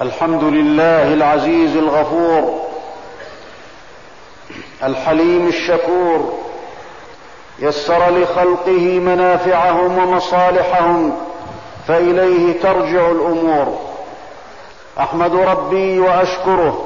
الحمد لله العزيز الغفور الحليم الشكور، يسر لخلقه منافعهم ومصالحهم، فإليه ترجع الأمور. أحمد ربي وأشكره،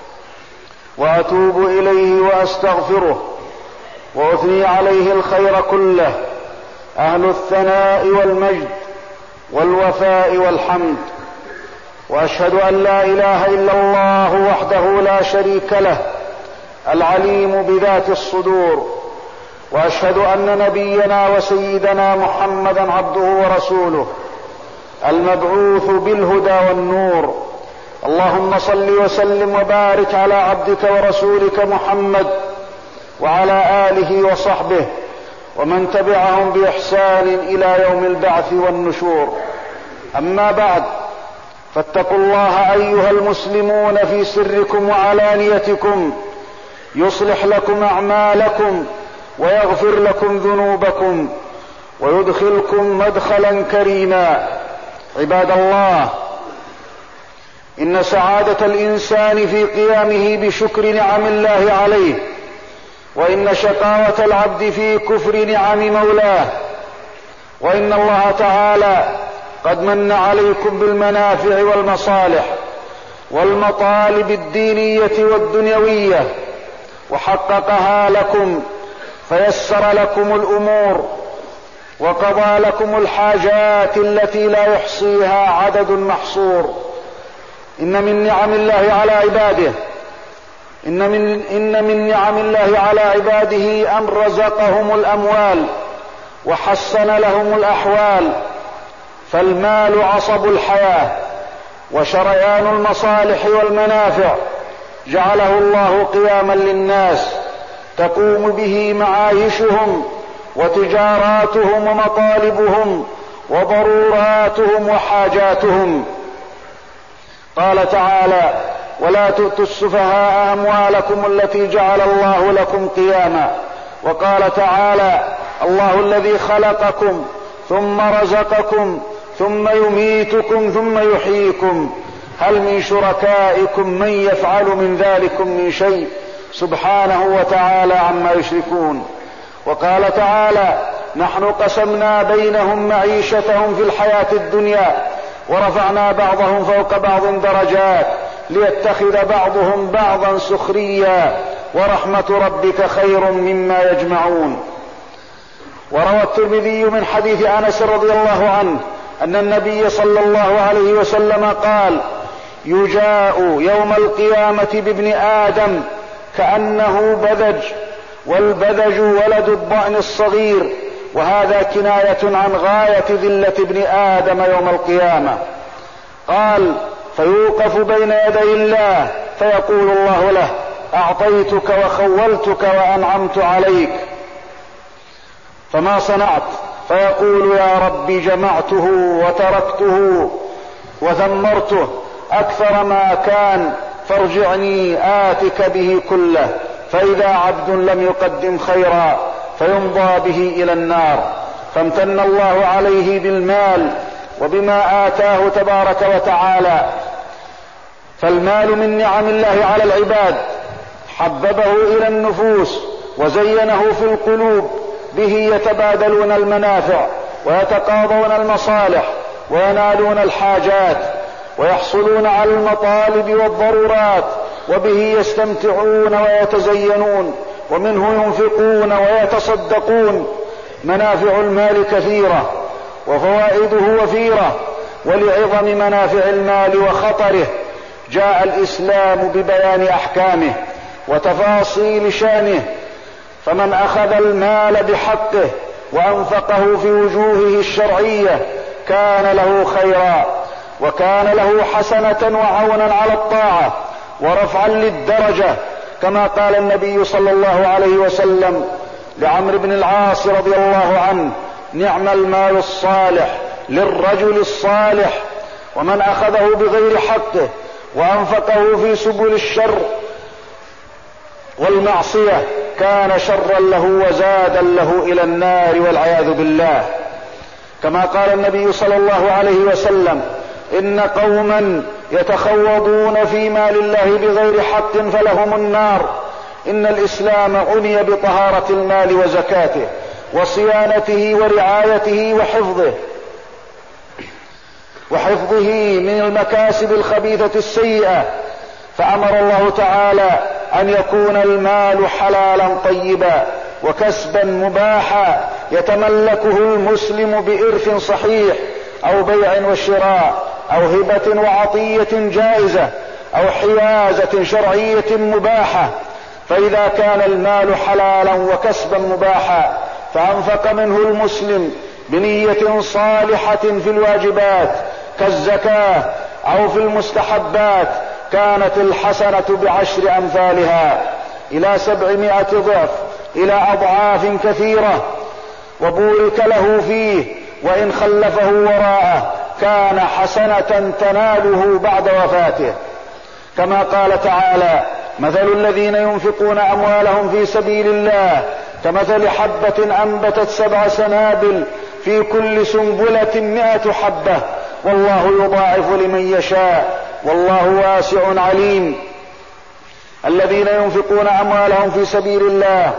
وأتوب إليه وأستغفره، وأثني عليه الخير كله، أهل الثناء والمجد والوفاء والحمد. وأشهد أن لا إله إلا الله وحده لا شريك له، العليم بذات الصدور. وأشهد أن نبينا وسيدنا محمدا عبده ورسوله، المبعوث بالهدى والنور. اللهم صل وسلم وبارك على عبدك ورسولك محمد وعلى آله وصحبه ومن تبعهم بإحسان إلى يوم البعث والنشور. أما بعد، فاتقوا الله أيها المسلمون في سركم وعلانيتكم، يصلح لكم أعمالكم ويغفر لكم ذنوبكم ويدخلكم مدخلا كريما. عباد الله، إن سعادة الإنسان في قيامه بشكر نعم الله عليه، وإن شقاوة العبد في كفر نعم مولاه. وإن الله تعالى قد من عليكم بالمنافع والمصالح والمطالب الدينية والدنيوية، وحققها لكم، فيسر لكم الأمور، وقضى لكم الحاجات التي لا يحصيها عدد محصور. إن من نعم الله على عباده إن من نعم الله على عباده أن رزقهم الأموال وحسن لهم الأحوال، فالمال عصب الحياة وشريان المصالح والمنافع، جعله الله قياما للناس تقوم به معايشهم وتجاراتهم ومطالبهم وضروراتهم وحاجاتهم. قال تعالى: ولا تؤتوا السفهاء أموالكم التي جعل الله لكم قياما. وقال تعالى: الله الذي خلقكم ثم رزقكم ثم يميتكم ثم يحييكم، هل من شركائكم من يفعل من ذلكم من شيء، سبحانه وتعالى عما يشركون. وقال تعالى: نحن قسمنا بينهم معيشتهم في الحياة الدنيا ورفعنا بعضهم فوق بعض درجات ليتخذ بعضهم بعضا سخريا، ورحمة ربك خير مما يجمعون. وروى الترمذي من حديث أنس رضي الله عنه أن النبي صلى الله عليه وسلم قال: يجاء يوم القيامة بابن آدم كأنه بذج، والبذج ولد الضأن الصغير، وهذا كناية عن غاية ذلة ابن آدم يوم القيامة. قال: فيوقف بين يدي الله فيقول الله له: أعطيتك وخولتك وأنعمت عليك، فما صنعت؟ فيقول: يا رب جمعته وتركته وثمرته أكثر ما كان، فارجعني آتك به كله. فإذا عبد لم يقدم خيرا فيمضى به إلى النار. فامتن الله عليه بالمال وبما آتاه تبارك وتعالى. فالمال من نعم الله على العباد، حببه إلى النفوس وزينه في القلوب، به يتبادلون المنافع ويتقاضون المصالح وينالون الحاجات ويحصلون على المطالب والضرورات، وبه يستمتعون ويتزينون، ومنه ينفقون ويتصدقون. منافع المال كثيرة وفوائده وفيرة، ولعظم منافع المال وخطره جاء الإسلام ببيان أحكامه وتفاصيل شأنه. فمن أخذ المال بحقه وأنفقه في وجوهه الشرعية كان له خيرا، وكان له حسنة وعونا على الطاعة ورفعا للدرجة، كما قال النبي صلى الله عليه وسلم لعمرو بن العاص رضي الله عنه: نعم المال الصالح للرجل الصالح. ومن أخذه بغير حقه وأنفقه في سبل الشر والمعصية كان شرا له وزادا له إلى النار والعياذ بالله. كما قال النبي صلى الله عليه وسلم: إن قوما يتخوضون في مال الله بغير حق فلهم النار. إن الإسلام عني بطهارة المال وزكاته وصيانته ورعايته وحفظه من المكاسب الخبيثة السيئة، فأمر الله تعالى أن يكون المال حلالا طيبا وكسبا مباحا يتملكه المسلم بإرث صحيح أو بيع وشراء أو هبة وعطية جائزة أو حيازة شرعية مباحة. فإذا كان المال حلالا وكسبا مباحا فأنفق منه المسلم بنية صالحة في الواجبات كالزكاة أو في المستحبات كانت الحسنة ب10 أمثالها إلى 700 ضعف إلى أضعاف كثيرة، وبورك له فيه، وإن خلفه وراءه كان حسنة تناله بعد وفاته. كما قال تعالى: مثل الذين ينفقون أموالهم في سبيل الله كمثل حبة أنبتت 7 سنابل في كل سنبلة 100 حبة والله يضاعف لمن يشاء والله واسع عليم. الذين ينفقون أموالهم في سبيل الله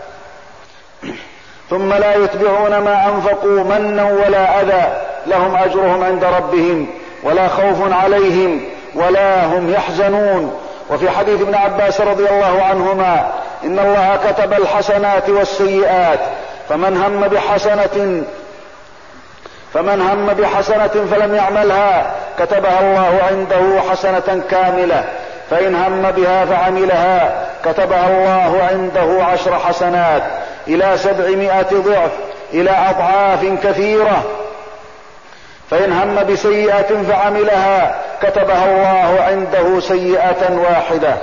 ثم لا يتبعون ما أنفقوا منا ولا أذى لهم أجرهم عند ربهم ولا خوف عليهم ولا هم يحزنون. وفي حديث ابن عباس رضي الله عنهما: إن الله كتب الحسنات والسيئات فمن هم بحسنة فلم يعملها كتبها الله عنده حسنة كاملة، فإن هم بها فعملها كتبها الله عنده 10 حسنات إلى 700 ضعف إلى أضعاف كثيرة، فإن هم بسيئة فعملها كتبها الله عنده سيئة واحدة.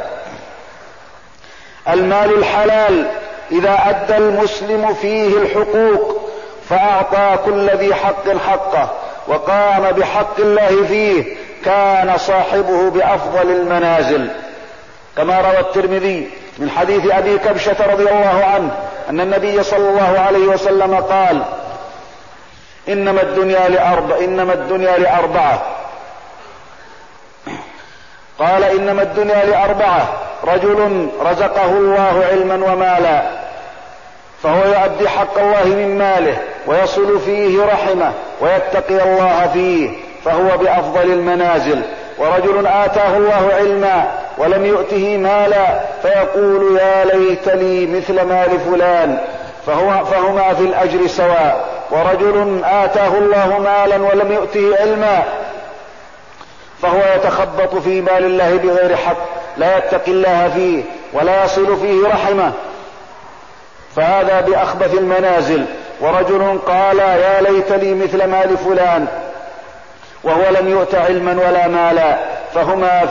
المال الحلال إذا أدى المسلم فيه الحقوق فأعطى كل ذي حق حقه وقام بحق الله فيه كان صاحبه بأفضل المنازل. كما روى الترمذي من حديث أبي كبشة رضي الله عنه أن النبي صلى الله عليه وسلم قال: إنما الدنيا لأربعة. قال: إنما الدنيا لأربعة: رجل رزقه الله علما ومالا فهو يؤدي حق الله من ماله ويصل فيه رحمه ويتقي الله فيه فهو بأفضل المنازل. ورجل آتاه الله علما ولم يؤته مالا فيقول: يا ليت لي مثل مال فلان، فهما في الأجر سواء. ورجل آتاه الله مالا ولم يؤته علما فهو يتخبط في مال الله بغير حق لا يتقي الله فيه ولا يصل فيه رحمه فهذا بأخبث المنازل. ورجل قال: يا ليت لي مثل مال فلان وهو لم يؤت علما ولا مالا فهما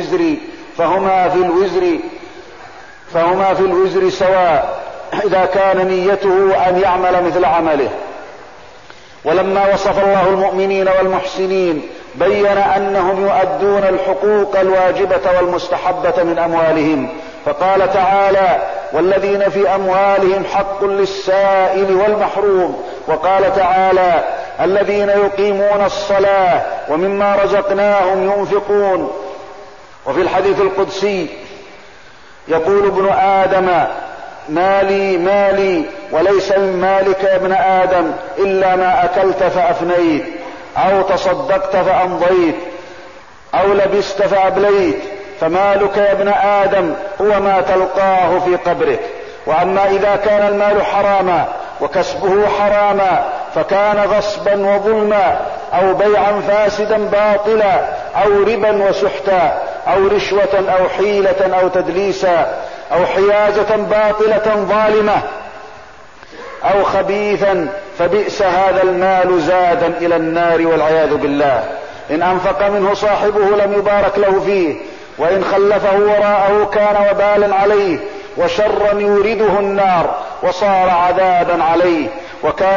في الوزر سواء إذا كان نيته أن يعمل مثل عمله. ولما وصف الله المؤمنين والمحسنين بين أنهم يؤدون الحقوق الواجبة والمستحبة من أموالهم، فقال تعالى: والذين في أموالهم حق للسائل والمحروم. وقال تعالى: الذين يقيمون الصلاة ومما رزقناهم ينفقون. وفي الحديث القدسي يقول ابن آدم: مالي مالي وليس من مالك يا ابن آدم إلا ما أكلت فأفنيت أو تصدقت فأمضيت أو لبست فأبليت، فمالك يا ابن آدم هو ما تلقاه في قبرك. وأما إذا كان المال حراما وكسبه حراما فكان غصبا وظلما أو بيعا فاسدا باطلا أو ربا وسحتا أو رشوة أو حيلة أو تدليسا أو حيازة باطلة ظالمة أو خبيثا فبئس هذا المال زادا إلى النار والعياذ بالله. إن أنفق منه صاحبه لم يبارك له فيه، وإن خلفه وراءه كان وبالا عليه وشرا يورده النار وصار عذابا عليه، وكان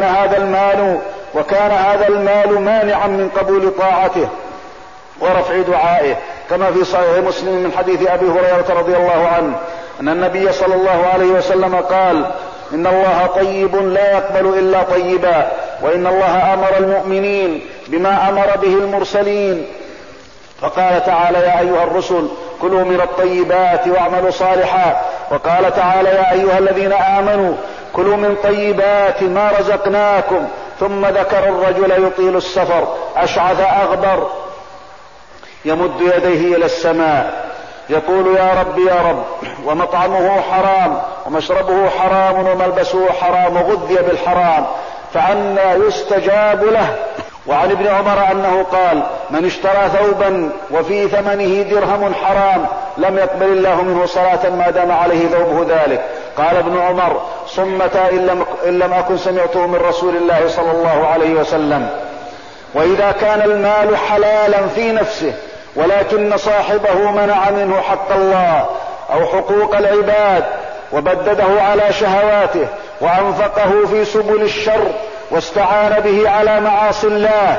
هذا المال مانعا من قبول طاعته ورفع دعائه، كما في صحيح مسلم من حديث أبي هريرة رضي الله عنه أن النبي صلى الله عليه وسلم قال: إن الله طيب لا يقبل إلا طيبا، وإن الله أمر المؤمنين بما أمر به المرسلين فقال تعالى: يا أيها الرسل كلوا من الطيبات واعملوا صالحا. وقال تعالى: يا أيها الذين آمنوا كلوا من طيبات ما رزقناكم. ثم ذكر الرجل يطيل السفر أشعث أغبر يمد يديه إلى السماء يقول: يا رب يا رب، ومطعمه حرام ومشربه حرام وملبسه حرام وغذي بالحرام، فأنى يستجاب له؟ وعن ابن عمر أنه قال: من اشترى ثوبا وفي ثمنه درهم حرام لم يقبل الله منه صلاة ما دام عليه ثوبه ذلك. قال ابن عمر: صمتا إن لم أكن سمعته من رسول الله صلى الله عليه وسلم. وإذا كان المال حلالا في نفسه ولكن صاحبه منع منه حق الله أو حقوق العباد وبدده على شهواته وأنفقه في سبل الشر واستعان به على معاصي الله،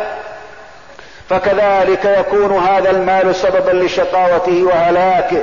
فكذلك يكون هذا المال سببا لشقاوته وهلاكه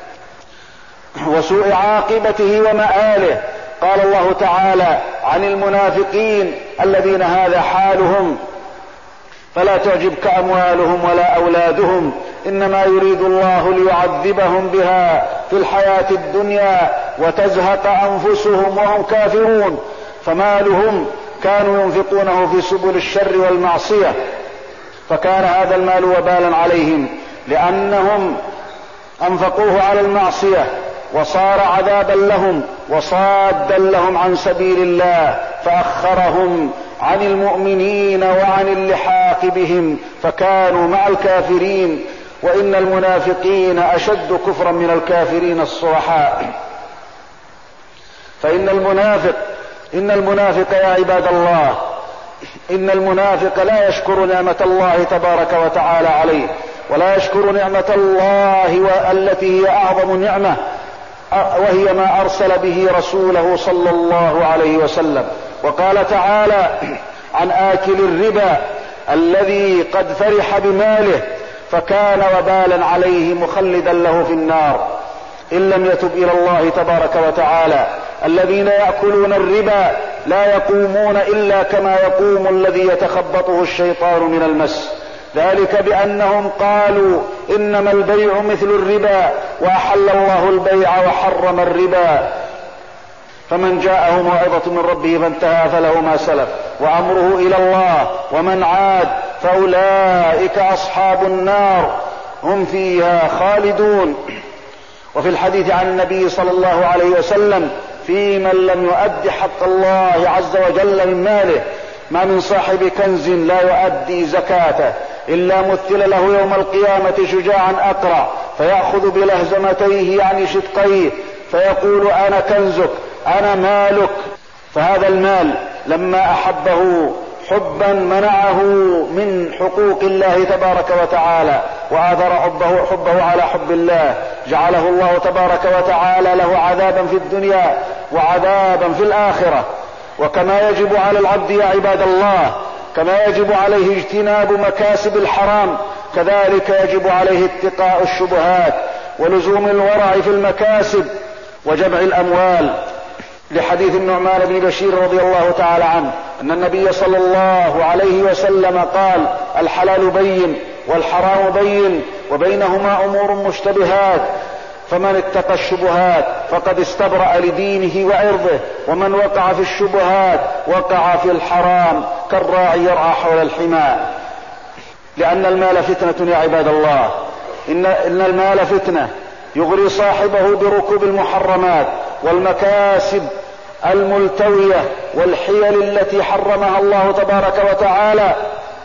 وسوء عاقبته ومآله. قال الله تعالى عن المنافقين الذين هذا حالهم: فلا تعجبك أموالهم ولا أولادهم إنما يريد الله ليعذبهم بها في الحياة الدنيا وتزهق أنفسهم وهم كافرون. فمالهم كانوا ينفقونه في سبل الشر والمعصية، فكان هذا المال وبالا عليهم لأنهم أنفقوه على المعصية، وصار عذابا لهم وصادا لهم عن سبيل الله، فأخرهم عن المؤمنين وعن اللحاق بهم، فكانوا مع الكافرين. وإن المنافقين أشد كفرا من الكافرين الصرحاء. فإن المنافق يا عباد الله، إن المنافق لا يشكر نعمة الله تبارك وتعالى عليه، ولا يشكر نعمة الله التي هي أعظم نعمة، وهي ما أرسل به رسوله صلى الله عليه وسلم. وقال تعالى عن آكل الربا الذي قد فرح بماله فكان وبالا عليه مخلدا له في النار إن لم يتب إلى الله تبارك وتعالى. الذين يأكلون الربا لا يقومون إلا كما يقوم الذي يتخبطه الشيطان من المس، ذلك بأنهم قالوا إنما البيع مثل الربا وأحل الله البيع وحرم الربا. فمن جاءه موعظة من ربه فانتهى فله ما سلف وأمره إلى الله، ومن عاد فأولئك أصحاب النار هم فيها خالدون. وفي الحديث عن النبي صلى الله عليه وسلم في من لم يؤد حق الله عز وجل من ماله: ما من صاحب كنز لا يؤدي زكاته إلا مثل له يوم القيامة شجاعا أقرع فيأخذ بلهزمتيه يعني شدقيه فيقول: أنا كنزك أنا مالك. فهذا المال لما أحبه حبا منعه من حقوق الله تبارك وتعالى وآثر حبه على حب الله، جعله الله تبارك وتعالى له عذابا في الدنيا وعذابا في الآخرة. وكما يجب على العبد يا عباد الله، كما يجب عليه اجتناب مكاسب الحرام، كذلك يجب عليه اتقاء الشبهات ولزوم الورع في المكاسب وجمع الأموال. لحديث النعمان بن بشير رضي الله تعالى عنه أن النبي صلى الله عليه وسلم قال: الحلال بين والحرام بين وبينهما أمور مشتبهات، فمن اتقى الشبهات فقد استبرأ لدينه وعرضه، ومن وقع في الشبهات وقع في الحرام كالراعي يرعى حول الحمى. لأن المال فتنة يا عباد الله، إن المال فتنة يغري صاحبه بركوب المحرمات والمكاسب الملتوية والحيل التي حرمها الله تبارك وتعالى.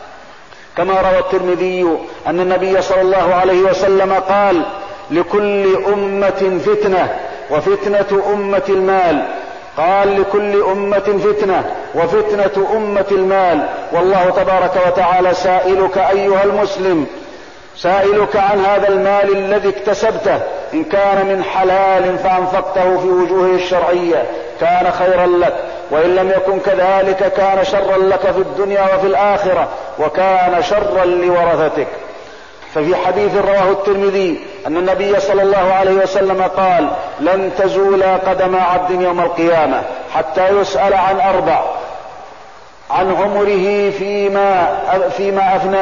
كما روى الترمذي أن النبي صلى الله عليه وسلم قال: لكل أمة فتنة وفتنة أمة المال. قال: لكل أمة فتنة وفتنة أمة المال. والله تبارك وتعالى سائلك أيها المسلم، سائلك عن هذا المال الذي اكتسبته، إن كان من حلال فأنفقته في وجوهه الشرعية كان خيرا لك، وإن لم يكن كذلك كان شرا لك في الدنيا وفي الآخرة وكان شرا لورثتك. ففي حديث رواه الترمذي أن النبي صلى الله عليه وسلم قال: لن تزول قدم عبد يوم القيامة حتى يسأل عن أربع: عن عمره فيما أفناه،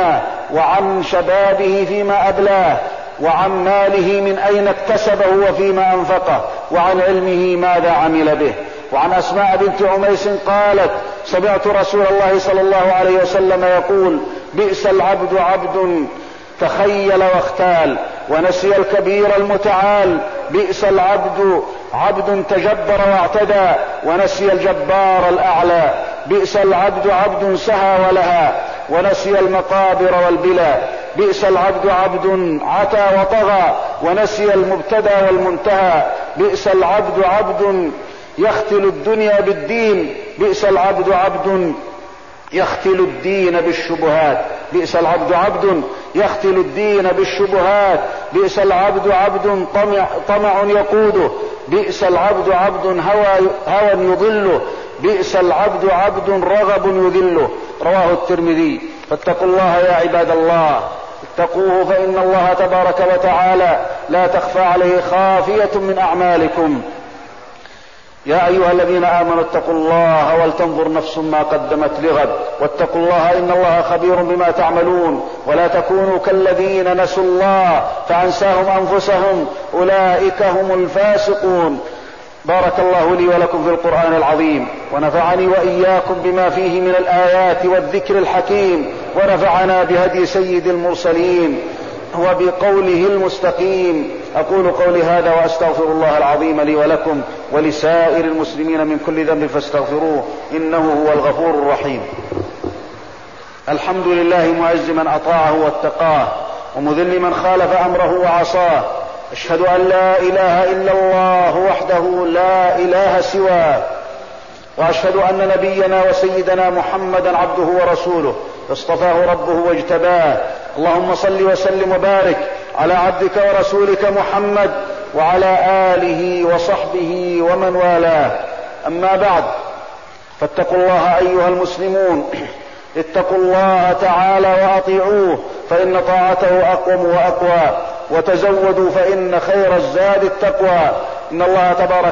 وعن شبابه فيما أبلاه، وعن ماله من أين اكتسبه وفيما أنفقه، وعن علمه ماذا عمل به. وعن أسماء بنت عميس قالت: سمعت رسول الله صلى الله عليه وسلم يقول: بئس العبد عبد تخيل واختال ونسي الكبير المتعال، بئس العبد عبد تجبر واعتدى ونسي الجبار الأعلى، بئس العبد عبد سهى ولها ونسي المقابر والبلا، بئس العبد عبد عتى وطغى ونسي المبتدى والمنتهى، بئس العبد عبد يختل الدنيا بالدين، بئس العبد عبد يختل الدين بالشبهات، بئس العبد عبد يختل الدين بالشبهات، بئس العبد عبد طمع يقوده، بئس العبد عبد هوى يضله، بئس العبد عبد رغب يذله. رواه الترمذي. فاتقوا الله يا عباد الله، اتقوه، فإن الله تبارك وتعالى لا تخفى عليه خافية من أعمالكم. يا أيها الذين آمنوا اتقوا الله ولتنظر نفس ما قدمت لغد، واتقوا الله إن الله خبير بما تعملون، ولا تكونوا كالذين نسوا الله فأنساهم أنفسهم أولئك هم الفاسقون. بارك الله لي ولكم في القرآن العظيم، ونفعني وإياكم بما فيه من الآيات والذكر الحكيم، ونفعنا بهدي سيد المرسلين وبقوله المستقيم. أقول قولي هذا وأستغفر الله العظيم لي ولكم ولسائر المسلمين من كل ذنب فاستغفروه إنه هو الغفور الرحيم. الحمد لله معز من أطاعه واتقاه، ومذل من خالف أمره وعصاه. أشهد أن لا إله إلا الله وحده لا إله سواه، وأشهد أن نبينا وسيدنا محمدا عبده ورسوله اصطفاه ربه واجتباه. اللهم صل وسلم وبارك على عبدك ورسولك محمد وعلى آله وصحبه ومن والاه. أما بعد، فاتقوا الله أيها المسلمون، اتقوا الله تعالى وأطيعوه، فإن طاعته أقوم وأقوى، وتزودوا فإن خير الزاد التقوى. إن الله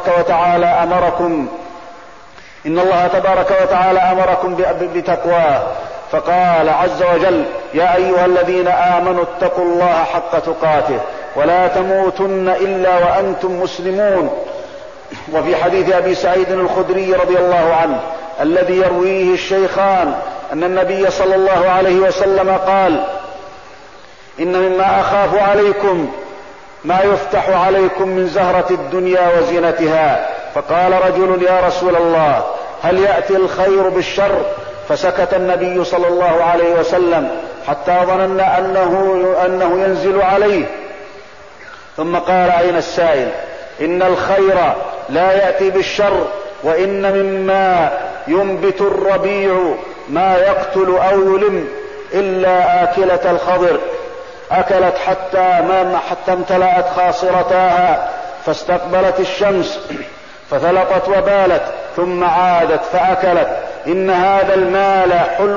تبارك وتعالى أمركم بتقواه، فقال عز وجل: يا أيها الذين آمنوا اتقوا الله حق تقاته ولا تموتن إلا وأنتم مسلمون. وفي حديث أبي سعيد الخدري رضي الله عنه الذي يرويه الشيخان أن النبي صلى الله عليه وسلم قال: إن مما أخاف عليكم ما يفتح عليكم من زهرة الدنيا وزينتها. فقال رجل: يا رسول الله، هل يأتي الخير بالشر؟ فسكت النبي صلى الله عليه وسلم حتى ظننا أنه ينزل عليه، ثم قال: أين السائل؟ إن الخير لا يأتي بالشر، وإن مما ينبت الربيع ما يقتل أو يلم إلا آكلة الخضر، أكلت حتى امتلأت خاصرتاها، فاستقبلت الشمس فثلقت وبالت، ثم عادت فأكلت. إن هذا المال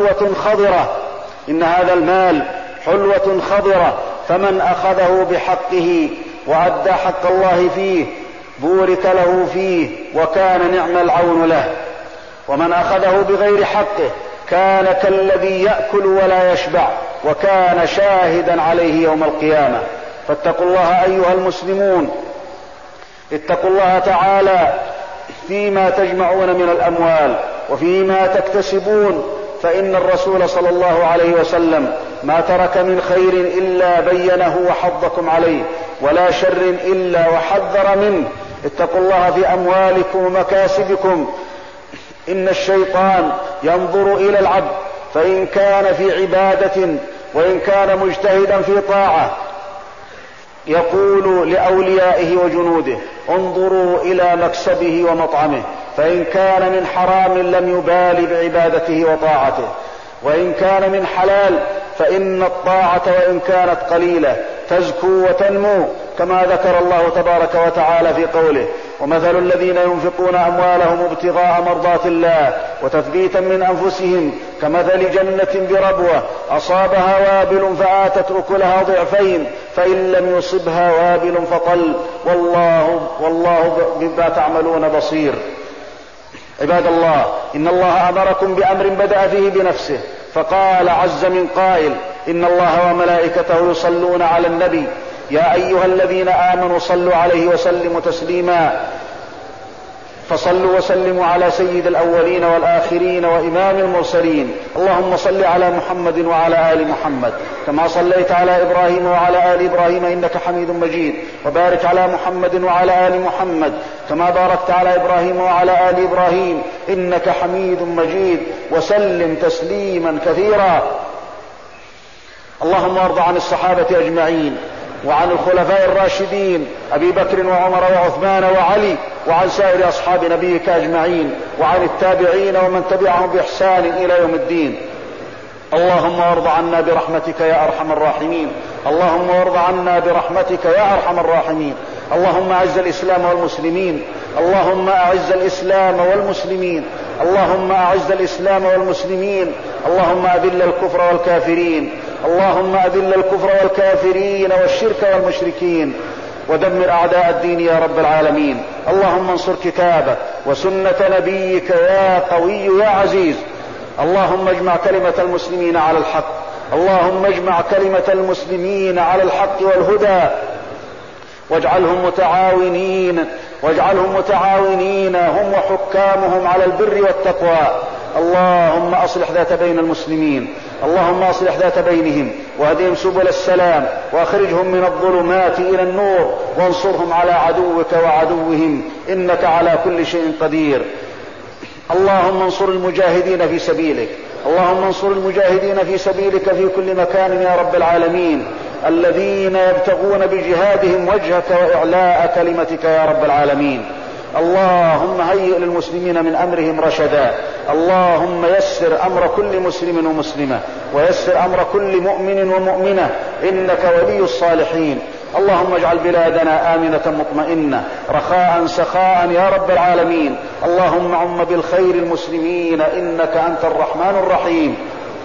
حلوة خضرة، فمن أخذه بحقه وأدى حق الله فيه بورك له فيه وكان نعم العون له، ومن أخذه بغير حقه كان كالذي يأكل ولا يشبع وكان شاهدا عليه يوم القيامة. فاتقوا الله أيها المسلمون، اتقوا الله تعالى فيما تجمعون من الأموال وفيما تكتسبون، فإن الرسول صلى الله عليه وسلم ما ترك من خير إلا بينه وحضكم عليه، ولا شر إلا وحذر منه. اتقوا الله في أموالكم ومكاسبكم. إن الشيطان ينظر إلى العبد فإن كان في عبادة وإن كان مجتهدا في طاعة يقول لأوليائه وجنوده: انظروا إلى مكسبه ومطعمه، فإن كان من حرام لم يبال بعبادته وطاعته، وإن كان من حلال فإن الطاعة وإن كانت قليلة تزكو وتنمو، كما ذكر الله تبارك وتعالى في قوله: ومثل الذين ينفقون أموالهم ابتغاء مرضات الله وتثبيتا من أنفسهم كمثل جنة بربوة أصابها وابل فآتت أكلها ضعفين فإن لم يصبها وابل فطل، والله بما تعملون بصير. عباد الله، إن الله أمركم بأمر بدأ فيه بنفسه، فقال عز من قائل: إن الله وملائكته يصلون على النبي يا أيها الذين آمنوا صلوا عليه وسلموا تسليما فصلوا وسلموا على سيد الأولين والآخرين وإمام المرسلين. اللهم صل على محمد وعلى آل محمد كما صليت على إبراهيم وعلى آل إبراهيم إنك حميد مجيد، وبارك على محمد وعلى آل محمد كما باركت على إبراهيم وعلى آل إبراهيم إنك حميد مجيد، وسلم تسليما كثيرا. اللهم وارض عن الصحابة أجمعين وعن الخلفاء الراشدين أبي بكر وعمر وعثمان وعلي وعن سائر أصحاب نبيك أجمعين وعن التابعين ومن تبعهم بإحسان إلى يوم الدين. اللهم وارض عنا برحمتك يا أرحم الراحمين. اللهم وارض عنا برحمتك يا أرحم الراحمين. اللهم أعز الإسلام والمسلمين. اللهم أعز الإسلام والمسلمين. اللهم أعز الإسلام والمسلمين. اللهم أذل الكفر والكافرين. اللهم أذل الكفر والكافرين والشرك والمشركين ودمر أعداء الدين يا رب العالمين. اللهم انصر كتابك وسنة نبيك يا قوي يا عزيز. اللهم اجمع كلمة المسلمين على الحق. اللهم اجمع كلمة المسلمين على الحق والهدى واجعلهم متعاونين هم وحكامهم على البر والتقوى. اللهم أصلح ذات بين المسلمين. اللهم أصلح ذات بينهم واهدهم سبل السلام واخرجهم من الظلمات إلى النور وانصرهم على عدوك وعدوهم إنك على كل شيء قدير. اللهم انصر المجاهدين في سبيلك. اللهم انصر المجاهدين في سبيلك في كل مكان يا رب العالمين، الذين يبتغون بجهادهم وجهك وإعلاء كلمتك يا رب العالمين. اللهم هيئ للمسلمين من أمرهم رشدا. اللهم يسر أمر كل مسلم ومسلمة ويسر أمر كل مؤمن ومؤمنة إنك ولي الصالحين. اللهم اجعل بلادنا آمنة مطمئنة رخاء سخاء يا رب العالمين. اللهم عم بالخير المسلمين إنك أنت الرحمن الرحيم.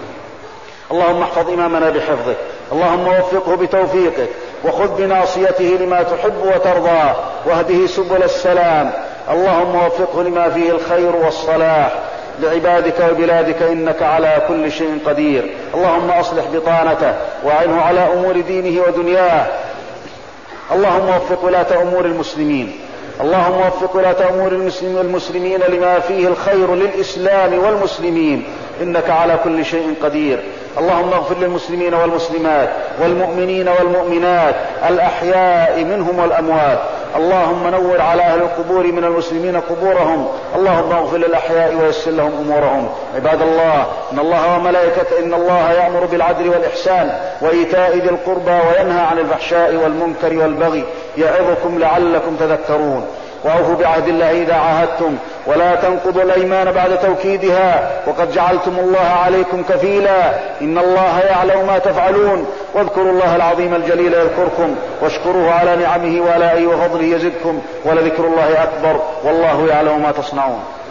اللهم احفظ إمامنا بحفظك. اللهم وفقه بتوفيقك وخذ بناصيته لما تحب وترضى واهده سبل السلام. اللهم وفقه لما فيه الخير والصلاح لعبادك وبلادك إنك على كل شيء قدير. اللهم أصلح بطانته وأعنه على أمور دينه ودنياه. اللهم وفق ولاة أمور المسلمين. اللهم وفق ولاة أمور المسلمين لما فيه الخير للإسلام والمسلمين إنك على كل شيء قدير. اللهم اغفر للمسلمين والمسلمات والمؤمنين والمؤمنات الأحياء منهم والأموات. اللهم نور على أهل القبور من المسلمين قبورهم. اللهم اغفر للأحياء ويسر لهم أمورهم. عباد الله، إن الله يأمر بالعدل والإحسان وإيتاء ذي القربى وينهى عن الفحشاء والمنكر والبغي يعظكم لعلكم تذكرون. وأوفوا بعهد الله إذا عاهدتم ولا تنقضوا الأيمان بعد توكيدها وقد جعلتم الله عليكم كفيلا إن الله يعلم ما تفعلون. واذكروا الله العظيم الجليل يذكركم واشكروه على نعمه وآلائه وفضله يزدكم ولذكر الله أكبر والله يعلم ما تصنعون.